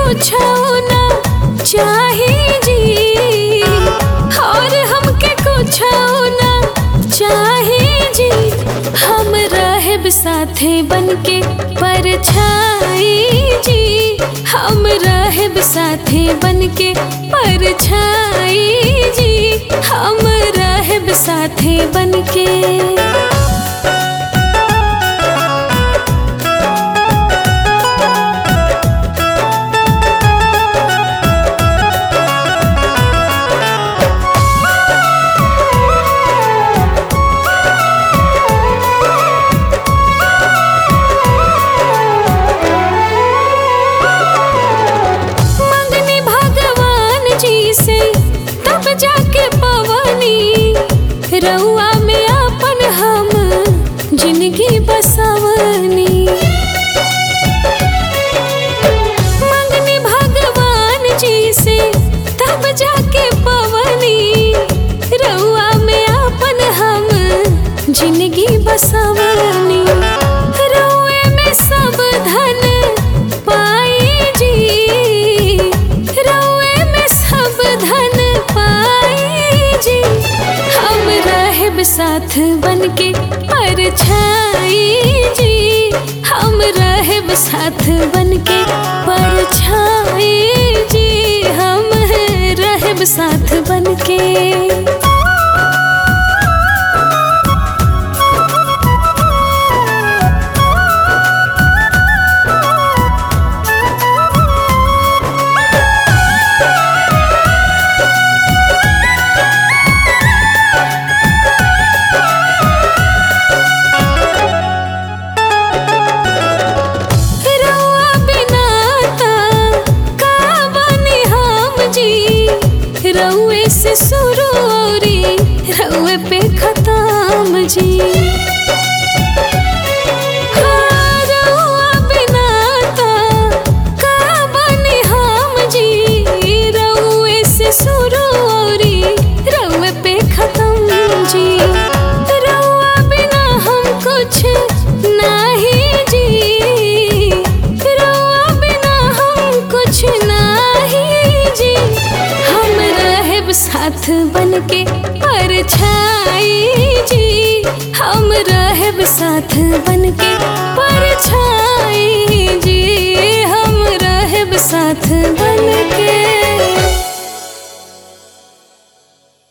कुछ ना चाहिए जी, और हमके कुछ ना चाहिए जी। हम रहब साथे बनके परछाई जी, हम रहब साथे बनके परछाई जी, हम रहब साथे बनके। जाके पवनी रउआ में अपन हम जिंदगी बसवनी। मंगनी भगवान जी से तब जाके पवनी रउआ में अपन हम जिंदगी बसवनी। रउए में सब धन पाई जी, रउए में सब धन साथ बनके परछाई जी, हम रहब साथ बनके परछाई जी, हम रहब साथ बनके। रउए से शुरू औरी रउए पे खत्म जी। रउआ बिना ता का बनी हम जी, रउए से शुरू औरी रउए पे खत्म जी। रउआ बिना हम कुछ नहीं जी, रउआ बिना हम कुछ नहीं जी। साथ बनके परछाई जी, हम रहब साथ बनके